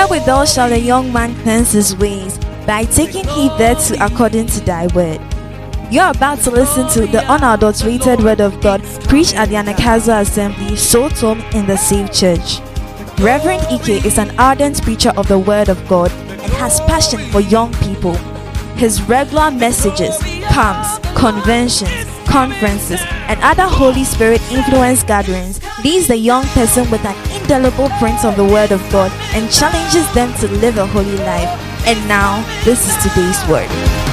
Wherewithal shall a young man cleanse his ways? By taking heed thereto according to thy word. You're about to listen to the unadulterated word of God preached at the Anagkazo Assembly, Salt Home in the Safe Church. Reverend Ike is an ardent preacher of the word of God and has passion for young people. His regular messages, camps, conventions, conferences, and other Holy Spirit influence gatherings leaves the young person with an indelible print of the word of God and challenges them to live a holy life. And now, this is today's word.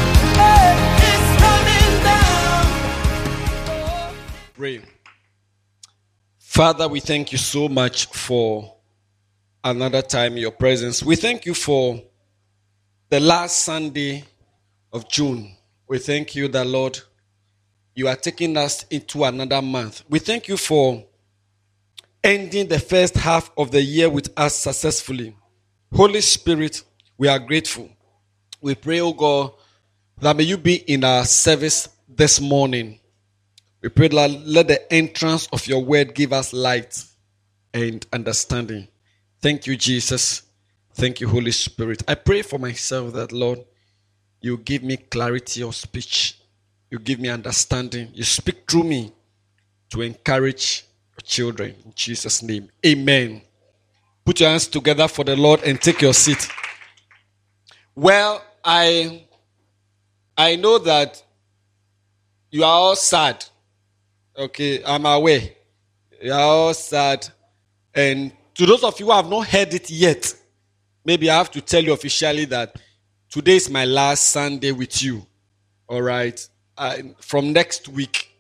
Pray. Father, we thank you so much for another time in your presence. We thank you for the last Sunday of June. We thank you that, Lord, you are taking us into another month. We thank you for ending the first half of the year with us successfully. Holy Spirit, we are grateful. We pray, oh God, that may you be in our service this morning. We pray that let the entrance of your word give us light and understanding. Thank you, Jesus. Thank you, Holy Spirit. I pray for myself that, Lord, you give me clarity of speech. You give me understanding. You speak through me to encourage your children. In Jesus' name, amen. Put your hands together for the Lord and take your seat. Well, I know that you are all sad. Okay, I'm aware. You are all sad. And to those of you who have not heard it yet, maybe I have to tell you officially that today is my last Sunday with you. All right. From next week,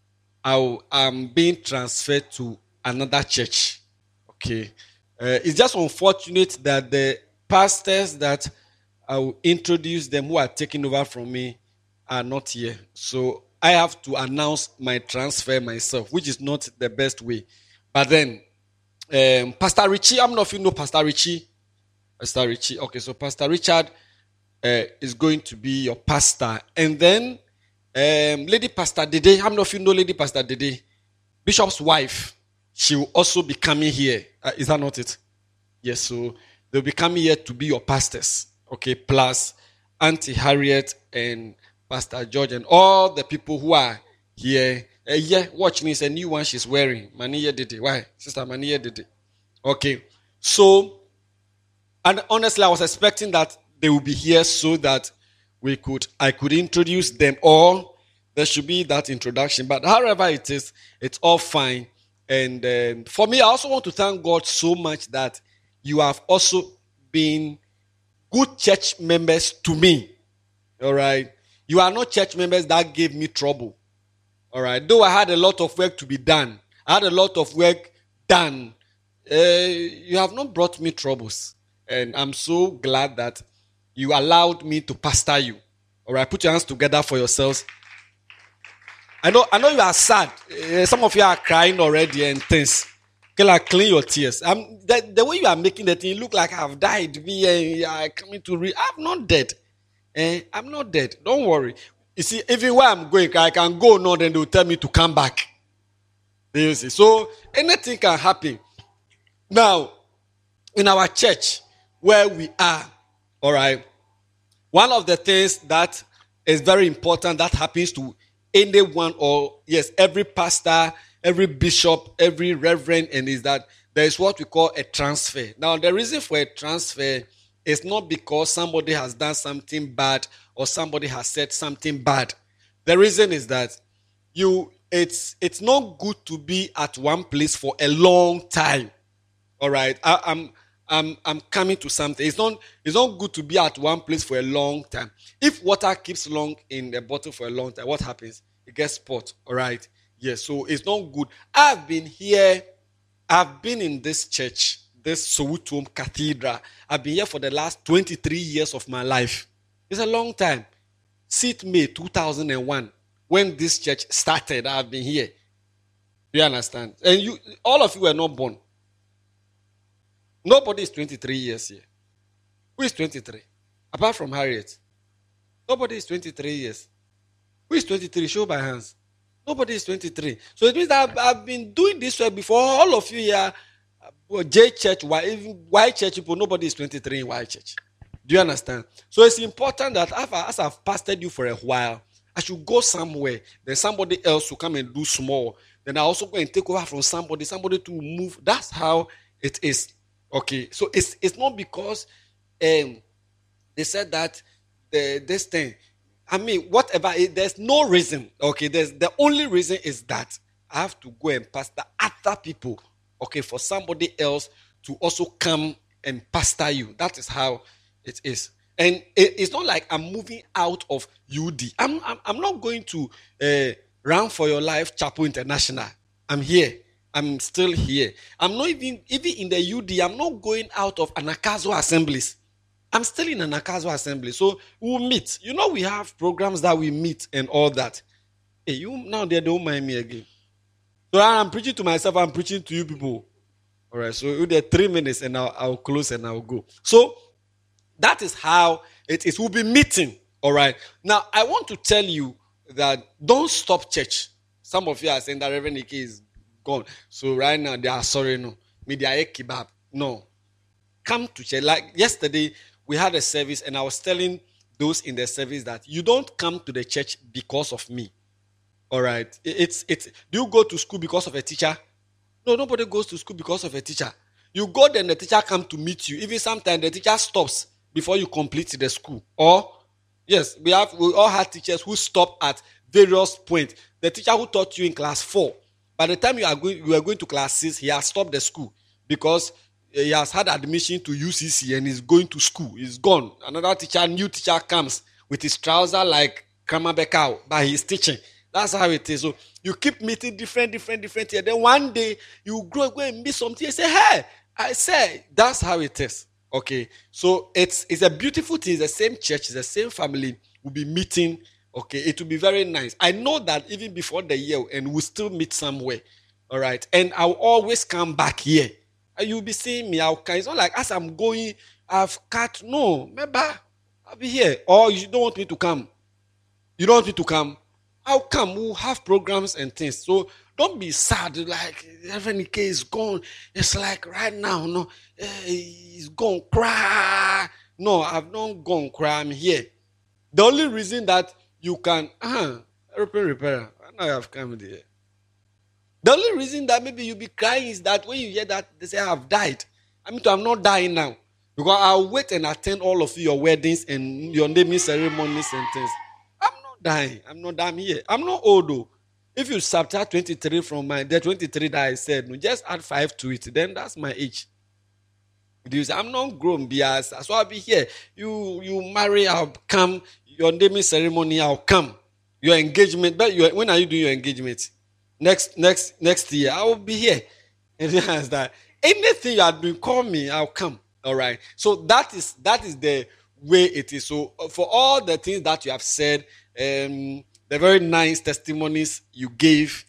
I'm being transferred to another church. Okay. It's just unfortunate that the pastors that I will introduce them who are taking over from me are not here. So I have to announce my transfer myself, which is not the best way. But then, Pastor Richie, I don't know if you know Pastor Richie. Pastor Richie. Okay, so Pastor Richard is going to be your pastor. And then, Lady Pastor Dede, I don't know if you know Lady Pastor Dede, Bishop's wife, she will also be coming here. Is that not it? Yes, so they'll be coming here to be your pastors. Okay, plus Auntie Harriet and Pastor George and all the people who are here. Watch me, it's a new one she's wearing. Maniya Dede. Why? Sister Maniya Dede. Okay, so, and honestly, I was expecting that they will be here so that I could introduce them all. There should be that introduction. But however it is, it's all fine. And for me, I also want to thank God so much that you have also been good church members to me. All right. You are not church members that gave me trouble. All right. Though I had a lot of work to be done. I had a lot of work done. You have not brought me troubles. And I'm so glad that you allowed me to pastor you. All right. Put your hands together for yourselves. I know you are sad. Some of you are crying already and things. Clean your tears. The way you are making the thing look like I've died. Me are coming to read. I'm not dead. I'm not dead. Don't worry. You see, even where I'm going, I can go now, then they'll tell me to come back. You see, so anything can happen. Now, in our church, where we are, all right, one of the things that is very important that happens to anyone or, yes, every pastor, every bishop, every reverend, and is that there is what we call a transfer. Now, the reason for a transfer is not because somebody has done something bad or somebody has said something bad. The reason is that it's not good to be at one place for a long time. All right, I'm coming to something. It's not good to be at one place for a long time. If water keeps long in a bottle for a long time, what happens? It gets spoiled. All right. Yes, so it's not good. I've been here. I've been in this church, this Sowutum Cathedral. I've been here for the last 23 years of my life. It's a long time. Since May 2001, when this church started, I've been here. You understand? And all of you were not born. Nobody is 23 years here. Who is 23? Apart from Harriet. Nobody is 23 years. Who is 23? Show by hands. Nobody is 23. So it means that I've been doing this work before. All of you here Well, J Church, why even Y Church people, nobody is 23 in Y Church. Do you understand? So it's important that as I've pastored you for a while, I should go somewhere. Then somebody else will come and do small. Then I also go and take over from somebody to move. That's how it is. Okay. So it's not because they said that this thing. I mean, whatever. There's no reason. Okay. The only reason is that I have to go and pastor other people. Okay, for somebody else to also come and pastor you. That is how it is. And it's not like I'm moving out of UD. I'm not going to Run for Your Life Chapel International. I'm here. I'm still here. I'm not even in the UD. I'm not going out of Anagkazo assemblies. I'm still in Anagkazo assembly. So we'll meet. You know, we have programs that we meet and all that. Hey, you now they don't mind me again. So I'm preaching to myself, I'm preaching to you people. All right, so there 3 minutes and I'll close and I'll go. So that is how it is. We'll be meeting. All right. Now, I want to tell you that don't stop church. Some of you are saying that Reverend Ike is gone. So right now, they are sorry, no. Media kebab. No. Come to church. Like yesterday, we had a service and I was telling those in the service that you don't come to the church because of me. All right. It's. Do you go to school because of a teacher? No, nobody goes to school because of a teacher. You go there and the teacher come to meet you. Even sometimes the teacher stops before you complete the school. Or, yes, we all had teachers who stop at various points. The teacher who taught you in class 4, by the time you are going to class 6, he has stopped the school because he has had admission to UCC and is going to school. He's gone. Another teacher, new teacher comes with his trouser like Kramabekau, but he's teaching. That's how it is. So you keep meeting different here. Then one day you go and meet something and say, hey, I say, that's how it is. Okay. So it's a beautiful thing. It's the same church, it's the same family. We'll be meeting. Okay. It will be very nice. I know that even before the year, and we'll still meet somewhere. All right. And I'll always come back here. And you'll be seeing me. It's not like as I'm going, I've cut. No, remember, I'll be here. Or you don't want me to come. You don't want me to come. How come? We'll have programs and things. So don't be sad. Like, Reverend Ike is gone. It's like right now, no, he's gone cry. No, I've not gone cry. I'm here. The only reason that you can, aeroplane repairer, I know I've come there. The only reason that maybe you'll be crying is that when you hear that they say I've died. I mean, I'm not dying now. Because I'll wait and attend all of your weddings and your naming ceremonies and things. Dying. I'm not damn here. I'm not old though. If you subtract 23 from the 23 that I said, no, just add 5 to it, then that's my age. I'm not grown, bias. So I'll be here. You marry, I'll come. Your naming ceremony, I'll come. Your engagement, but when are you doing your engagement? Next year, I will be here. And that anything you are doing, call me, I'll come. All right. So that is the way it is. So for all the things that you have said, the very nice testimonies you gave,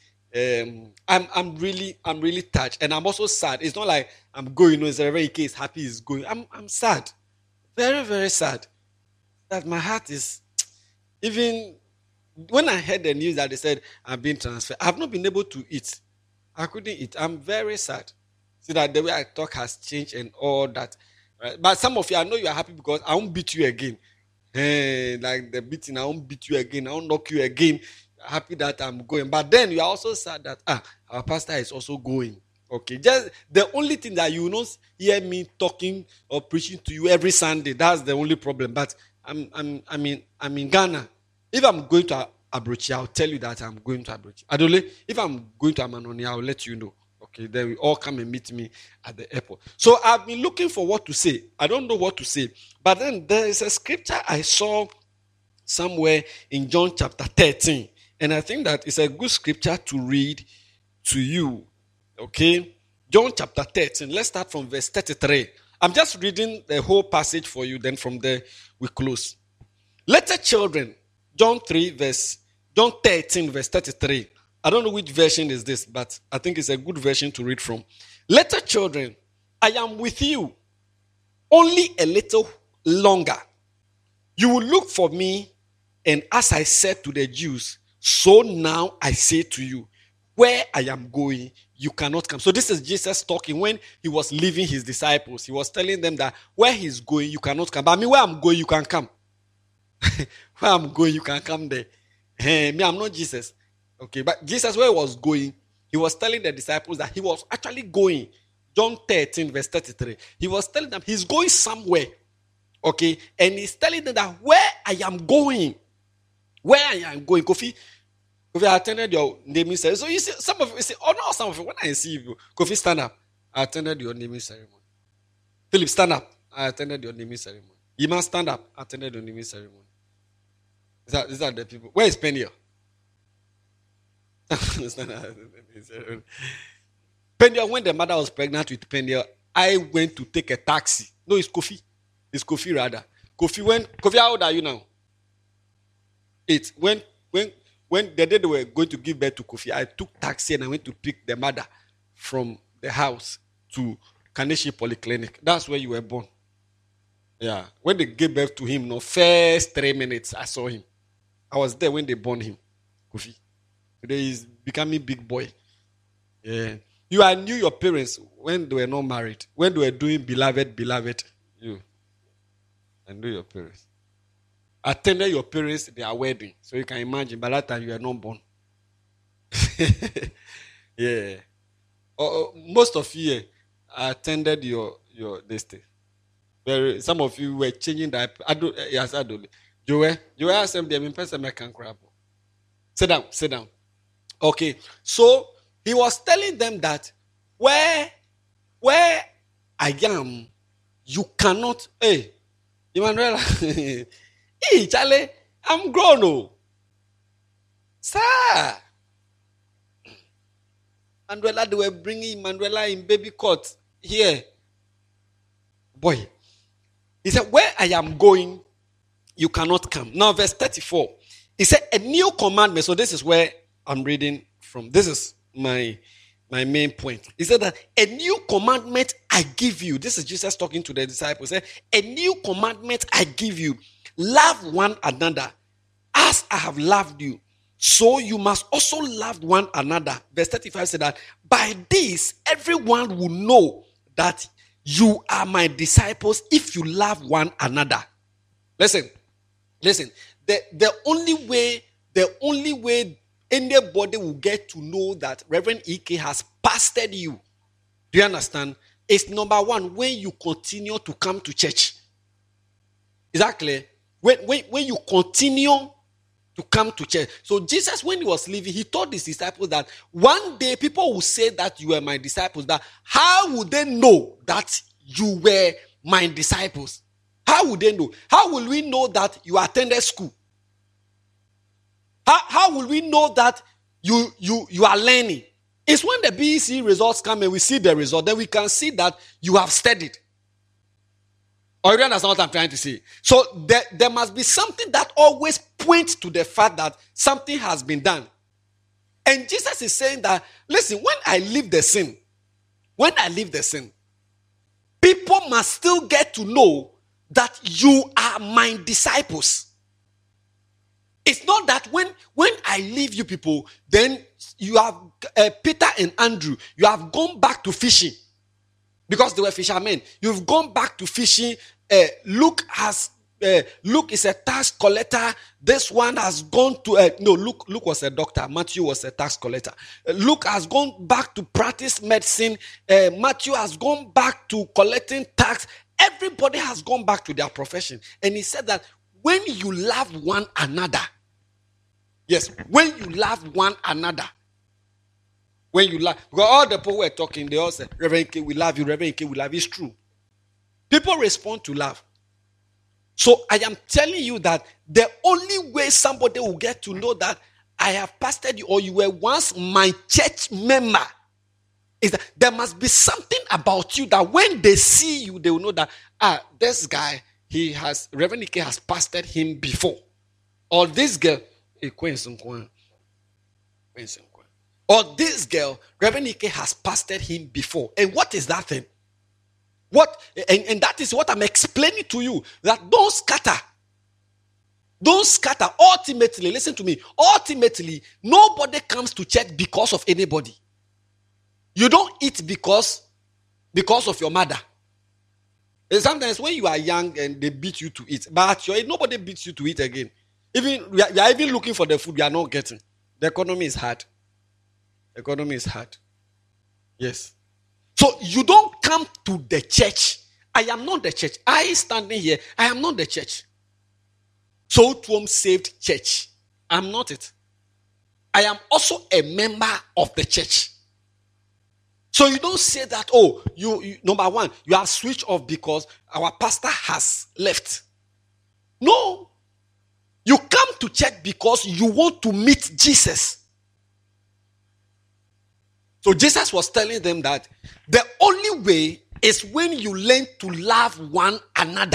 I'm really touched, and I'm also sad. It's not like I'm going. It's a very case happy is going. I'm sad, very very sad. That my heart is. Even when I heard the news that they said I'm being transferred, I've not been able to eat. I couldn't eat. I'm very sad. See that the way I talk has changed and all that. Right? But some of you, I know you are happy because I won't beat you again. Like the beating, I won't beat you again. I won't knock you again. Happy that I'm going. But then you are also sad that our pastor is also going. Okay. Just the only thing that you will not hear me talking or preaching to you every Sunday. That's the only problem. But I'm in Ghana. If I'm going to Abrochi, I'll tell you that I'm going to Abrochi. Adole, if I'm going to Amanoni, I'll let you know. Okay, then we all come and meet me at the airport. So I've been looking for what to say. I don't know what to say. But then there is a scripture I saw somewhere in John chapter 13. And I think that it's a good scripture to read to you. Okay? John chapter 13. Let's start from verse 33. I'm just reading the whole passage for you. Then from there, we close. Little children, John 13, verse 33. I don't know which version is this, but I think it's a good version to read from. Little children, I am with you only a little longer. You will look for me, and as I said to the Jews, so now I say to you, where I am going, you cannot come. So this is Jesus talking when he was leaving his disciples. He was telling them that where he's going, you cannot come. But I mean, where I'm going, you can come. Where I'm going, you can come there. Hey, me, I'm not Jesus. Okay, but Jesus, where he was going, he was telling the disciples that he was actually going. John 13, verse 33. He was telling them he's going somewhere. Okay, and he's telling them that where I am going, Kofi, I attended your naming ceremony. So you see, some of you say, oh no, some of you, when I see you, Kofi, stand up. I attended your naming ceremony. Philip, stand up. I attended your naming ceremony. Iman, stand up. I attended your naming ceremony. Is that the people? Where is Peniel? Peniel, when the mother was pregnant with Peniel, I went to take a taxi. No, it's Kofi. It's Kofi rather. Kofi, how old are you now? 8. When the day they were going to give birth to Kofi, I took taxi and I went to pick the mother from the house to Kaneshi Polyclinic. That's where you were born. Yeah. When they gave birth to him, no, first 3 minutes, I saw him. I was there when they born him, Kofi. Today he's becoming big boy. Yeah. I knew your parents when they were not married. When they were doing beloved. I knew your parents. Attended your parents their wedding. So you can imagine, by that time you were not born. Yeah. Most of you attended your this thing. Some of you were changing that. Yes, I do. Joel asked them, they person I can grab. Sit down. Okay. So he was telling them that where I am, you cannot. Hey, Emmanuel. Hey, Charlie, I'm grown. Oh. Sir. Manuela, they were bringing Manuela in baby cot here. Boy. He said, where I am going, you cannot come. Now, verse 34. He said, a new commandment. So this is where I'm reading from. This is my main point. He said that a new commandment I give you. This is Jesus talking to the disciples. He said, a new commandment I give you. Love one another as I have loved you. So you must also love one another. Verse 35 said that by this everyone will know that you are my disciples if you love one another. Listen. The only way anybody will get to know that Reverend Ike has pastored you, do you understand? Is number one, when you continue to come to church. Is that clear? When you continue to come to church. So Jesus, when he was leaving, he told his disciples that one day people will say that you are my disciples. That how would they know that you were my disciples? How would they know? How will we know that you attended school? How will we know that you are learning? It's when the BEC results come and we see the result, then we can see that you have studied. Or you understand what I'm trying to say? So there must be something that always points to the fact that something has been done. And Jesus is saying that, listen, when I leave the sin, people must still get to know that you are my disciples. It's not that when I leave you people, then you have Peter and Andrew, you have gone back to fishing. Because they were fishermen. You've gone back to fishing. Luke is a tax collector. This one has gone to Luke was a doctor. Matthew was a tax collector. Luke has gone back to practice medicine. Matthew has gone back to collecting tax. Everybody has gone back to their profession. And he said that when you love one another, when you love, because all the people were talking, they all said, Reverend K, we love you, Reverend K, we love you. It's true. People respond to love. So I am telling you that the only way somebody will get to know that I have pastored you or you were once my church member is that there must be something about you that when they see you, they will know that, this guy, Reverend Ike has pastored him before. Or this girl, or this girl, Reverend Ike has pastored him before. And what is that thing? And that is what I'm explaining to you. That don't scatter. Don't scatter. Ultimately, listen to me. Ultimately, nobody comes to church because of anybody. You don't eat because of your mother. And sometimes when you are young and they beat you to eat, but nobody beats you to eat again. Even you are even looking for the food you are not getting. The economy is hard. The economy is hard. Yes. So you don't come to the church. I am not the church. I standing here, I am not the church. So Tuom Saved Church. I'm not it. I am also a member of the church. So you don't say that, oh, you number one, you are switched off because our pastor has left. No. You come to church because you want to meet Jesus. So Jesus was telling them that the only way is when you learn to love one another.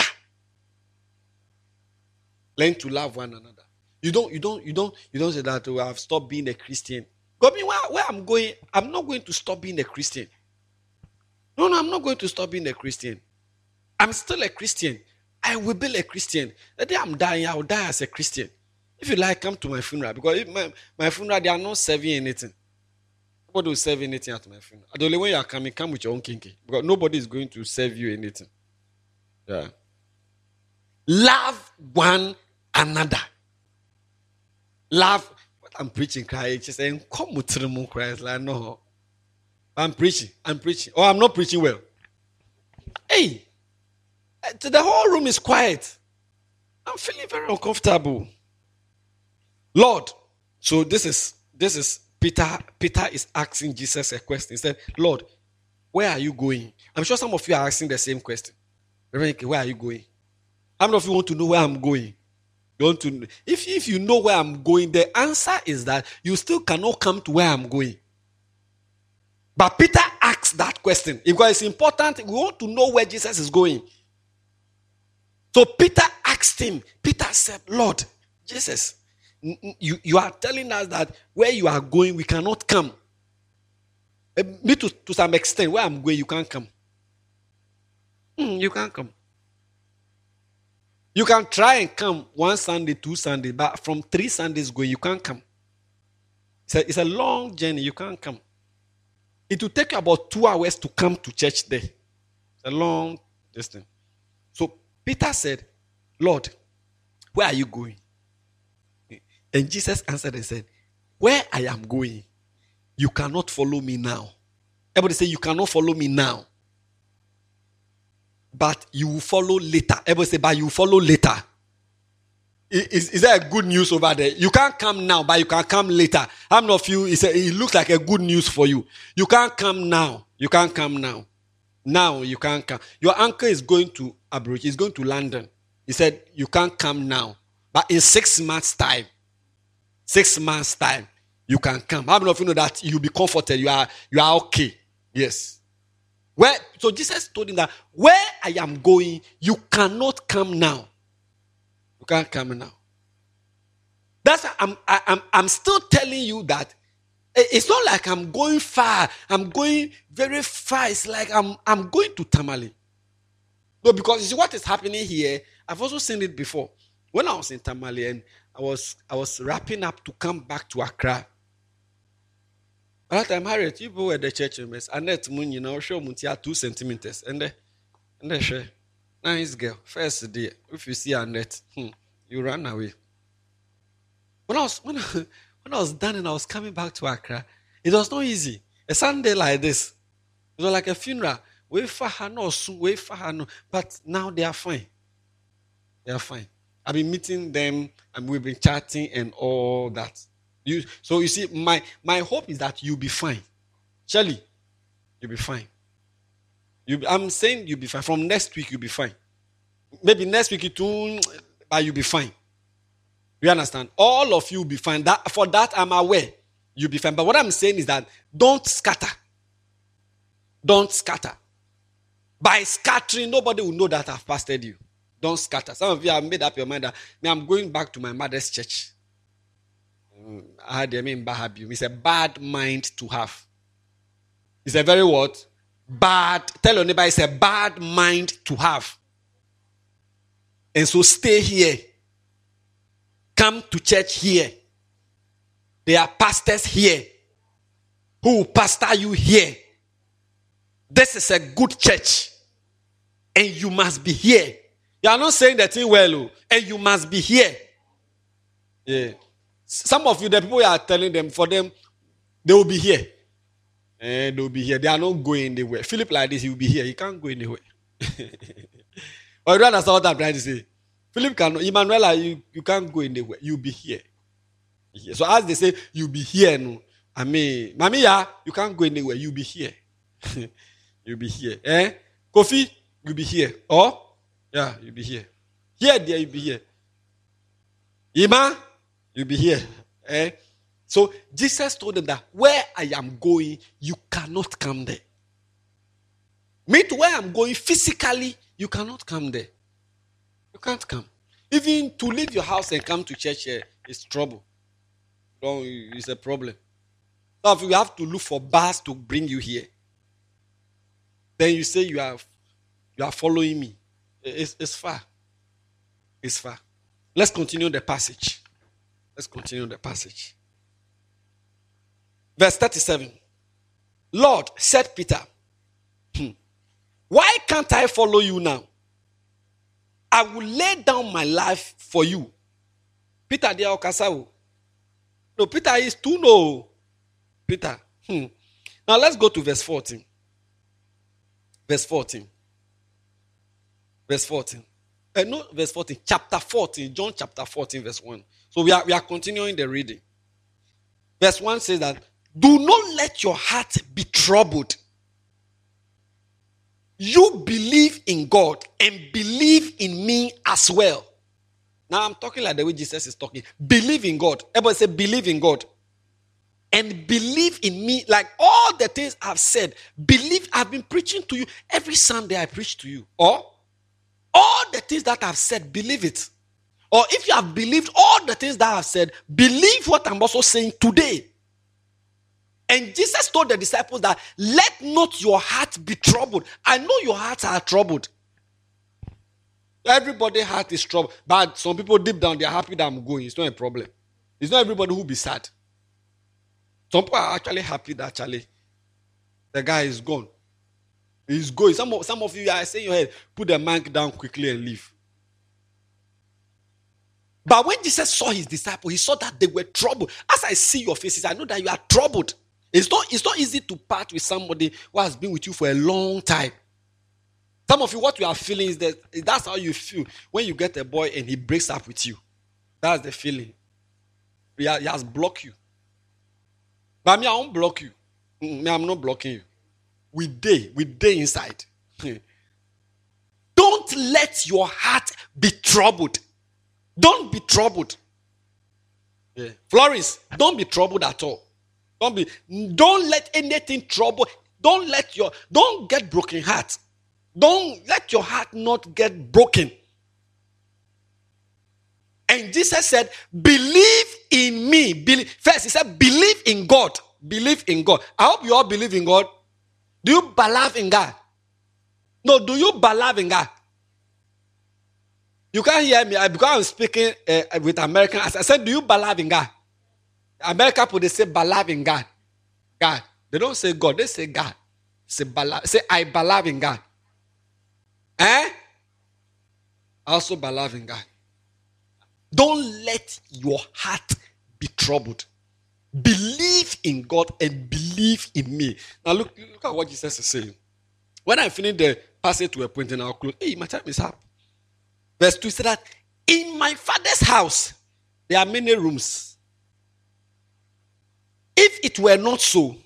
Learn to love one another. You don't say that, oh, I've stopped being a Christian. God, where I'm going, I'm not going to stop being a Christian. No, I'm not going to stop being a Christian. I'm still a Christian. I will be a Christian. The day I'm dying, I will die as a Christian. If you like, come to my funeral. Because if my funeral, they are not serving anything. Nobody will serve anything at my funeral. The only way you are coming, come with your own kinky. Because nobody is going to serve you anything. Yeah. Love one another. Love. What I'm preaching, crying. She's saying, come with the Christ. Like, no. I'm preaching. Oh, I'm not preaching well. Hey. The whole room is quiet. I'm feeling very uncomfortable. Lord. So this is Peter. Peter is asking Jesus a question. He said, Lord, where are you going? I'm sure some of you are asking the same question. Where are you going? How many of you want to know where I'm going? You want to know? If you know where I'm going, the answer is that you still cannot come to where I'm going. But Peter asked that question because it's important. We want to know where Jesus is going. So Peter asked him. Peter said, Lord, Jesus, you are telling us that where you are going, we cannot come. Me to some extent, where I'm going, you can't come. You can't come. You can try and come 1 Sunday, 2 Sundays, but from 3 Sundays going, you can't come. It's a long journey. You can't come. It will take you about 2 hours to come to church there. It's a long distance. So Peter said, Lord, where are you going? And Jesus answered and said, where I am going, you cannot follow me now. Everybody say, you cannot follow me now. But you will follow later. Everybody say, but you will follow later. Is there a good news over there? You can't come now, but you can come later. How many of you, it looks like a good news for you. You can't come now. You can't come now. Now you can't come. Your uncle is going to Abuja. He's going to London. He said, you can't come now. But in 6 months' time, you can come. How many of you know that you'll be comforted? You are okay. Yes. So Jesus told him that where I am going, you cannot come now. You can't come now. That's why I'm still telling you that it's not like I'm going far. I'm going very far. It's like I'm going to Tamale. No, because you see what is happening here. I've also seen it before. When I was in Tamale and I was wrapping up to come back to Accra. By that time, Harriet, you go at the church, Annette Moon, you know, show Muntia 2 centimeters. And they share. Nice girl. First day. If you see Annette, you run away. When I was done and I was coming back to Accra, it was not easy. A Sunday like this, it was like a funeral. But now they are fine. They are fine. I've been meeting them and we've been chatting and all that. So you see, my hope is that you'll be fine. Shirley, you'll be fine. I'm saying you'll be fine. From next week, you'll be fine. Maybe next week, but you'll be fine. You understand? All of you will be fine. For that, I'm aware. You'll be fine. But what I'm saying is that don't scatter. Don't scatter. By scattering, nobody will know that I've pastored you. Don't scatter. Some of you have made up your mind that I'm going back to my mother's church. It's a bad mind to have. It's a very what? Bad. Tell your neighbor it's a bad mind to have. And so stay here. come to church here. There are pastors here who will pastor you here. This is a good church. And you must be here. You are not saying that thing well. And you must be here. Yeah. Some of you, the people you are telling them, for them, they will be here. And they will be here. They are not going anywhere. Philip like this, he will be here. He can't go anywhere. Or you don't understand what I'm trying to say. Philip cannot. Emmanuel, you can't go anywhere. You'll be here. So as they say, you'll be here. No. I mean, Mamiya, you can't go anywhere. You'll be here. You'll be here. Kofi, you'll be here. Oh? Yeah, you'll be here. Here, there, you'll be here. Ima, you'll be here. So Jesus told them that where I am going, you cannot come there. Me to where I'm going physically, you cannot come there. You can't come. Even to leave your house and come to church here is trouble. It's a problem. So if you have to look for bus to bring you here, then you say you are following me. It's far. It's far. Let's continue the passage. Verse 37. Lord, said Peter, why can't I follow you now? I will lay down my life for you. Peter, they are Okasao. No, Peter is too no. Peter. Now let's go to verse 14. Verse 14. Verse 14. Chapter 14. John chapter 14, verse 1. So we are continuing the reading. Verse 1 says that, do not let your heart be troubled. You believe in God and believe in me as well. Now I'm talking like the way Jesus is talking. Believe in God. Everybody say believe in God. And believe in me, like all the things I've said. Believe, I've been preaching to you. Every Sunday I preach to you. Or all the things that I've said, believe it. Or if you have believed all the things that I've said, believe what I'm also saying today. And Jesus told the disciples that let not your heart be troubled. I know your hearts are troubled. Everybody's heart is troubled. But some people deep down, they're happy that I'm going. It's not a problem. It's not everybody who will be sad. Some people are actually happy that actually the guy is gone. He's going. Some of you are saying in your head, put the mic down quickly and leave. But when Jesus saw his disciples, he saw that they were troubled. As I see your faces, I know that you are troubled. It's not easy to part with somebody who has been with you for a long time. Some of you, what you are feeling is that's how you feel when you get a boy and he breaks up with you. That's the feeling. He has blocked you. But me, I won't block you. Me, I'm not blocking you. We day inside. Don't let your heart be troubled. Don't be troubled. Yeah. Florence, don't be troubled at all. Don't let anything trouble. Don't get broken heart. Don't let your heart not get broken. And Jesus said, believe in me. First, he said, believe in God. Believe in God. I hope you all believe in God. Do you believe in God? No, do you believe in God? You can't hear me because I'm speaking with American. I said, do you believe in God? American people, they say believe in God. God. They don't say God. They say God. Say I believe in God. I also believe in God. Don't let your heart be troubled. Believe in God and believe in me. Now look at what Jesus is saying. When I finish the passage to a point and I'll close. Hey, my time is up. Verse 2 said that in my Father's house there are many rooms. If it were not so,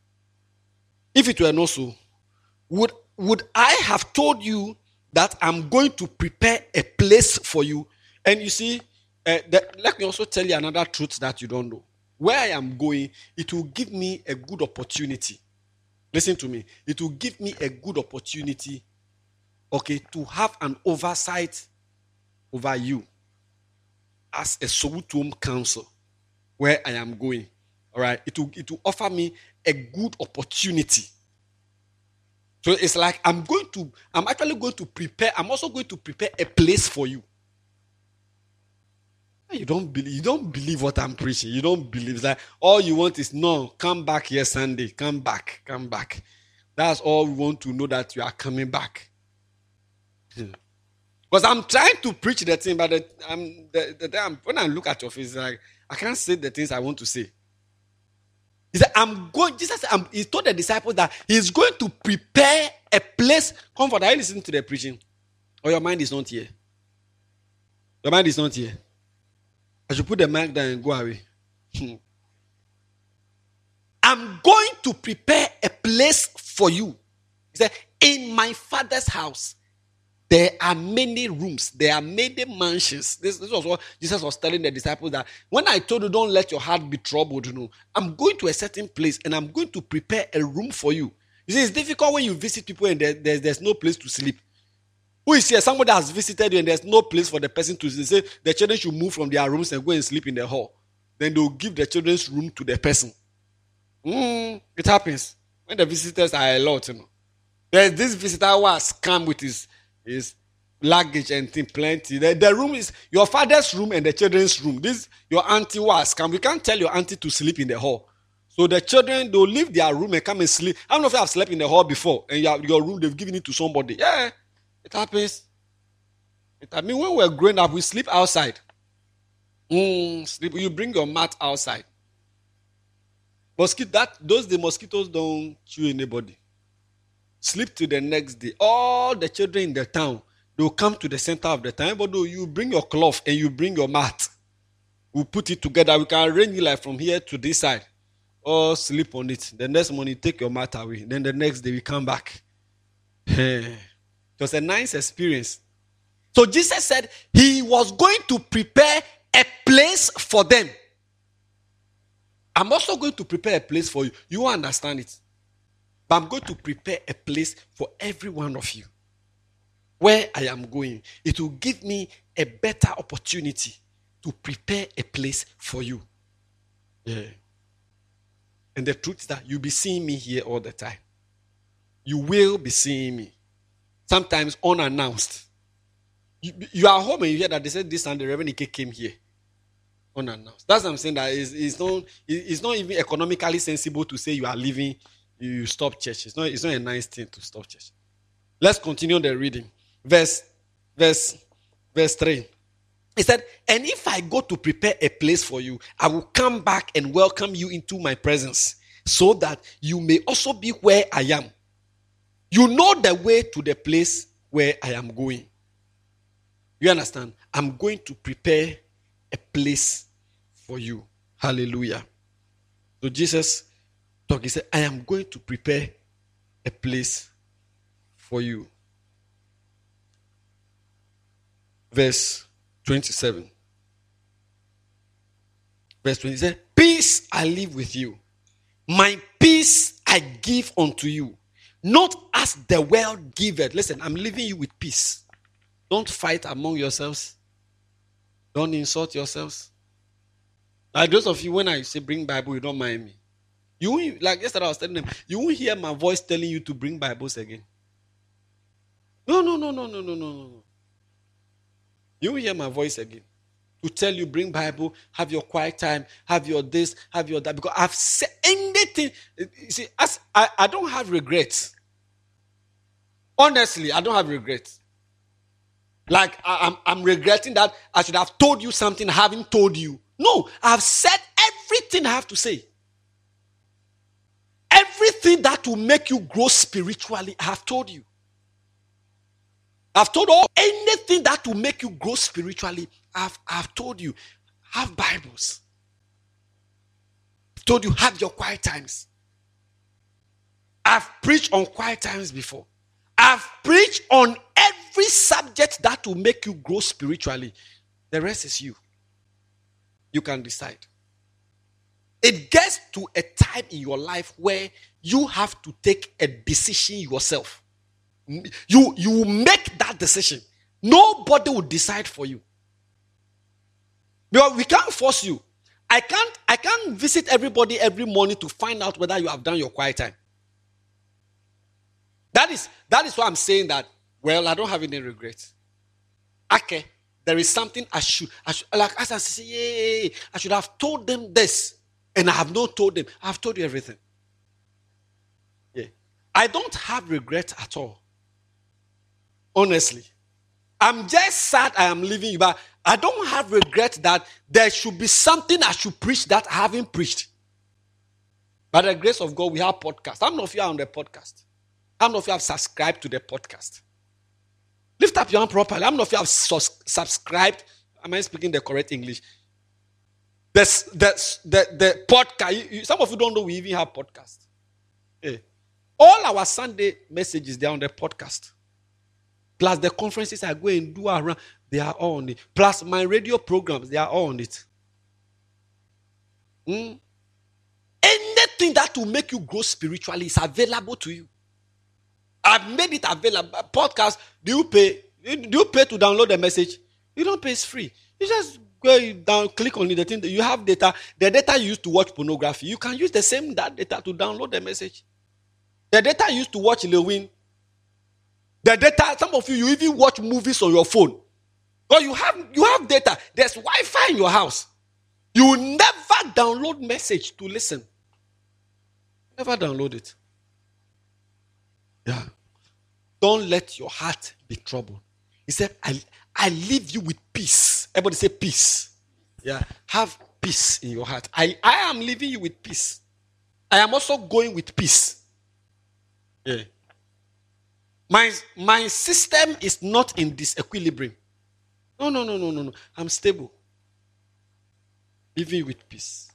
would I have told you that I'm going to prepare a place for you? And you see, let me also tell you another truth that you don't know. Where I am going, it will give me a good opportunity. Listen to me. It will give me a good opportunity, okay, to have an oversight over you as a Sobutum council where I am going. All right. It will offer me a good opportunity. So it's like I'm actually going to prepare. I'm also going to prepare a place for you. You don't believe what I'm preaching. You don't believe that. All you want is, no, come back here Sunday. Come back. That's all we want to know, that you are coming back. Because I'm trying to preach the thing, but when I look at your face, like, I can't say the things I want to say. He said, he told the disciples that he's going to prepare a place. Comfort, are you listening to the preaching? Or your mind is not here? Your mind is not here. I should put the mic down and go away. I'm going to prepare a place for you. He said, in my Father's house, there are many rooms. There are many mansions. This was what Jesus was telling the disciples, that when I told you, don't let your heart be troubled, I'm going to a certain place and I'm going to prepare a room for you. You see, it's difficult when you visit people and there's no place to sleep. Who is here? Somebody has visited you and there's no place for the person to sleep. They say the children should move from their rooms and go and sleep in the hall. Then they'll give the children's room to the person. It happens when the visitors are a lot. There's this visitor who has come with his luggage and thing plenty. The room is your father's room and the children's room. This your auntie who has come. We can't tell your auntie to sleep in the hall. So the children, they'll leave their room and come and sleep. I don't know if you have slept in the hall before and your room, they've given it to somebody. Yeah. It happens. When we're growing up, we sleep outside. Sleep. You bring your mat outside. The mosquitoes don't chew anybody. Sleep till the next day. All the children in the town, they'll come to the center of the town. But you bring your cloth and you bring your mat. We'll put it together. We can arrange it like from here to this side. Or sleep on it. The next morning, take your mat away. Then the next day, we come back. It was a nice experience. So Jesus said he was going to prepare a place for them. I'm also going to prepare a place for you. You understand it. But I'm going to prepare a place for every one of you. Where I am going, it will give me a better opportunity to prepare a place for you. Yeah. And the truth is that you'll be seeing me here all the time. You will be seeing me. Sometimes unannounced. You are home and you hear that they said this Sunday Reverend Ike came here. Unannounced. That's what I'm saying, that it's not even economically sensible to say you are leaving, you stop church. It's not a nice thing to stop church. Let's continue the reading. Verse 3. He said, and if I go to prepare a place for you, I will come back and welcome you into my presence, so that you may also be where I am. You know the way to the place where I am going. You understand? I'm going to prepare a place for you. Hallelujah. So Jesus talked. He said, I am going to prepare a place for you. Verse 27. Verse 20 said, peace I leave with you. My peace I give unto you. Not as the world giveth. Listen, I'm leaving you with peace. Don't fight among yourselves. Don't insult yourselves. Like those of you, when I say bring Bible, you don't mind me. You, like yesterday I was telling them, you won't hear my voice telling you to bring Bibles again. No. You won't hear my voice again. To tell you, bring Bible, have your quiet time, have your this, have your that. Because I've said anything. You see, I don't have regrets. Honestly, I don't have regrets. Like, I'm regretting that I should have told you something I haven't told you. No, I've said everything I have to say. Everything that will make you grow spiritually, I have told you. I've told anything that will make you grow spiritually, I've told you. Have Bibles. I've told you, have your quiet times. I've preached on quiet times before. I've preached on every subject that will make you grow spiritually. The rest is you. You can decide. It gets to a time in your life where you have to take a decision yourself. You make that decision. Nobody will decide for you. Because we can't force you. I can't visit everybody every morning to find out whether you have done your quiet time. That is why I'm saying that, well, I don't have any regrets. Okay. there is something I should like as I say, yeah, I should have told them this, and I have not told them. I have told you everything. Yeah. I don't have regret at all. Honestly. I'm just sad I am leaving you, but I don't have regret that there should be something I should preach that I haven't preached. By the grace of God, we have podcasts. How many of you are on the podcast? How many of you have subscribed to the podcast? Lift up your hand properly. How many of you have subscribed? Am I speaking the correct English? The podcast. Some of you don't know we even have podcasts. Yeah. All our Sunday messages, they are on the podcast. Plus the conferences I go and do around, they are all on it. Plus my radio programs, they are all on it. Anything that will make you grow spiritually is available to you. I've made it available. Podcast, do you pay? Do you pay to download the message? You don't pay, it's free. You just go down, click on the thing. You have data. The data you use to watch pornography, you can use the same data to download the message. The data you use to watch Lewin. The data, some of you even watch movies on your phone. But you have data. There's Wi-Fi in your house. You will never download message to listen. Never download it. Yeah. Don't let your heart be troubled. He said, I leave you with peace. Everybody say peace. Yeah. Have peace in your heart. I am leaving you with peace. I am also going with peace. Yeah. My system is not in disequilibrium. No. I'm stable. Living with peace.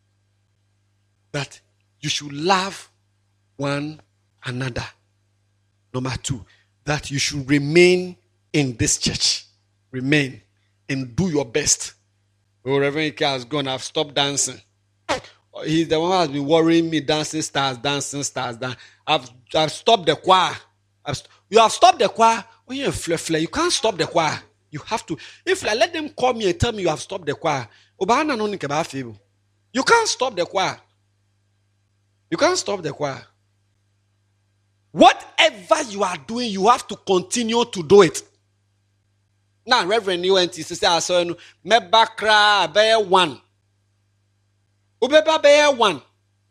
That you should love one another. Number 2, that you should remain in this church. Remain and do your best. Oh, Reverend Ike has gone. I've stopped dancing. He's the one who has been worrying me. Dancing stars. I've stopped the choir. You have stopped the choir. When you're a you can't stop the choir. You have to. If I let them call me and tell me you have stopped the choir, you can't stop the choir. You can't stop the choir. Whatever you are doing, you have to continue to do it. Now, Reverend you went to say, I saw you, Mebakra bear one. Ubeba bear one.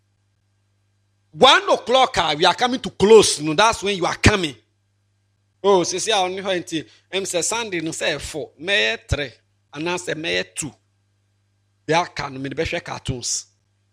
1 o'clock, we are coming to close. No, that's when you are coming. Oh, say I only went to say Sunday, no say 4, May 3, and I say May 2. They are coming with the cartoons.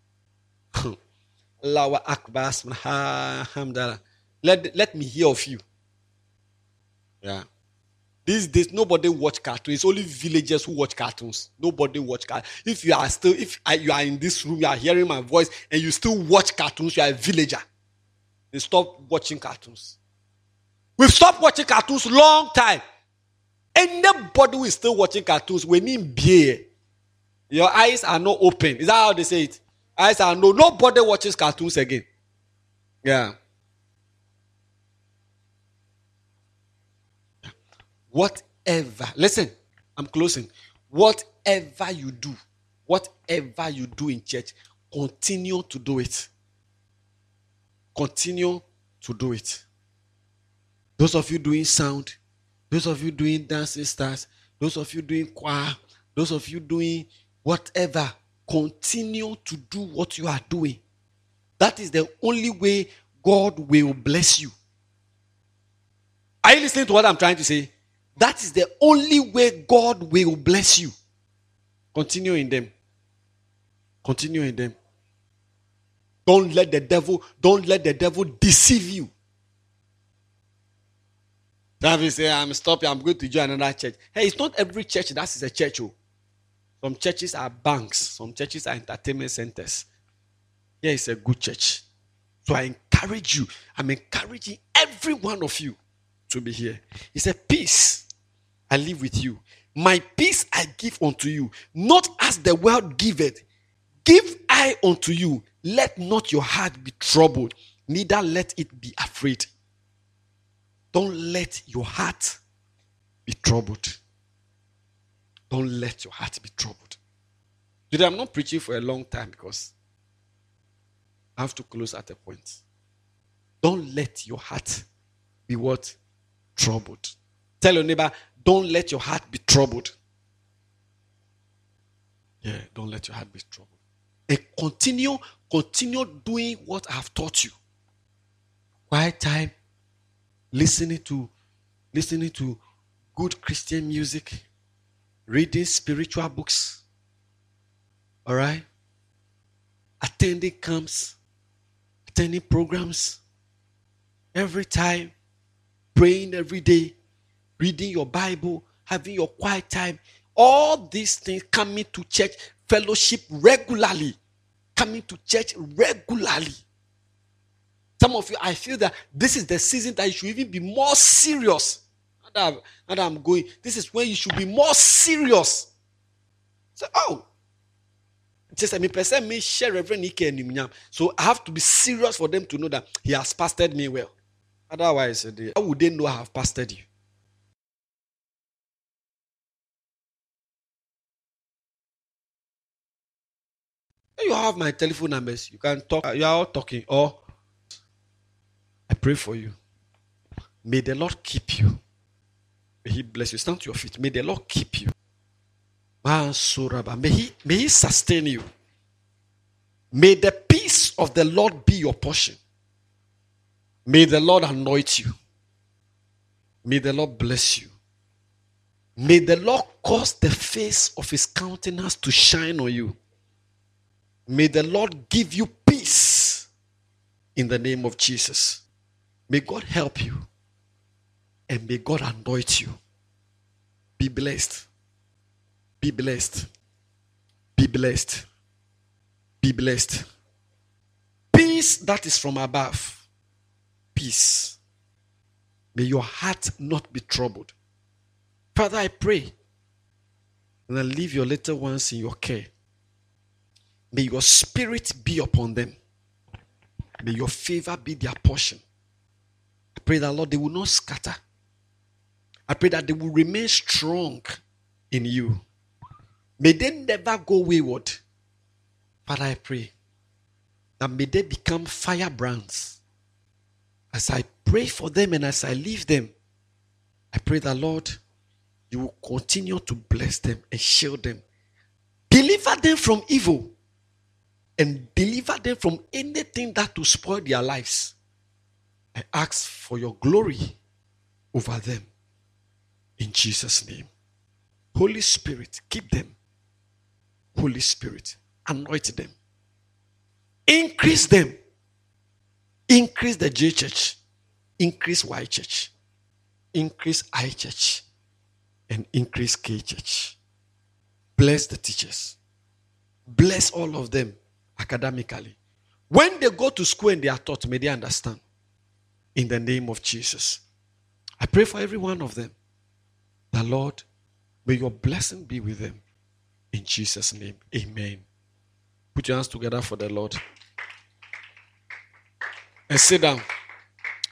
Lawa Akbas, Hamdala. Let me hear of you. Yeah. These days, nobody watch cartoons. It's only villagers who watch cartoons. Nobody watch cartoons. If you are in this room, you are hearing my voice, and you still watch cartoons, you are a villager. They stop watching cartoons. We've stopped watching cartoons long time. Anybody who is still watching cartoons, we need beer. Your eyes are not open. Is that how they say it? Eyes are no. Nobody watches cartoons again. Yeah. Whatever. Listen, I'm closing. Whatever you do in church, continue to do it. Continue to do it. Those of you doing sound, those of you doing dancing stars, those of you doing choir, those of you doing whatever, continue to do what you are doing. That is the only way God will bless you. Are you listening to what I'm trying to say? That is the only way God will bless you. Continue in them. Continue in them. Don't let the devil deceive you. David say, I'm stopping, I'm going to join another church. Hey, it's not every church that is a church. Oh. Some churches are banks. Some churches are entertainment centers. Here is a good church. So I encourage you. I'm encouraging every one of you to be here. He said, peace I live with you. My peace I give unto you. Not as the world giveth. Give I unto you. Let not your heart be troubled. Neither let it be afraid. Don't let your heart be troubled. Don't let your heart be troubled. Today I'm not preaching for a long time because I have to close at a point. Don't let your heart be what? Troubled. Tell your neighbor, Don't let your heart be troubled. Yeah, don't let your heart be troubled. And continue doing what I have taught you. Quiet time, listening to good Christian music, reading spiritual books. All right? Attending camps, attending programs every time, praying every day, reading your Bible, having your quiet time. All these things, coming to church, fellowship regularly. Coming to church regularly. Some of you, I feel that this is the season that you should even be more serious. Now that I'm going, this is when you should be more serious. So, just person may share Reverend Ike and so I have to be serious for them to know that he has pastored me well. Otherwise, how would they know I have pastored you? You have my telephone numbers. You can talk. You are all talking. Or I pray for you. May the Lord keep you. May He bless you. Stand to your feet. May the Lord keep you. May He sustain you. May the peace of the Lord be your portion. May the Lord anoint you. May the Lord bless you. May the Lord cause the face of His countenance to shine on you. May the Lord give you peace in the name of Jesus. May God help you and may God anoint you. Be blessed. Be blessed. Be blessed. Be blessed. Peace that is from above. Peace. May your heart not be troubled. Father, I pray and I leave your little ones in your care. May your spirit be upon them. May your favor be their portion. I pray that, Lord, they will not scatter. I pray that they will remain strong in you. May they never go wayward. Father, I pray that may they become firebrands. As I pray for them and as I leave them, I pray that, Lord, you will continue to bless them and shield them. Deliver them from evil. And deliver them from anything that will spoil their lives. I ask for your glory over them. In Jesus' name. Holy Spirit, keep them. Holy Spirit, anoint them. Increase them. Increase the J Church. Increase Y Church. Increase I Church. And increase K Church. Bless the teachers. Bless all of them. Academically. When they go to school and they are taught, may they understand. In the name of Jesus. I pray for every one of them. The Lord, may your blessing be with them. In Jesus' name, amen. Put your hands together for the Lord. And sit down.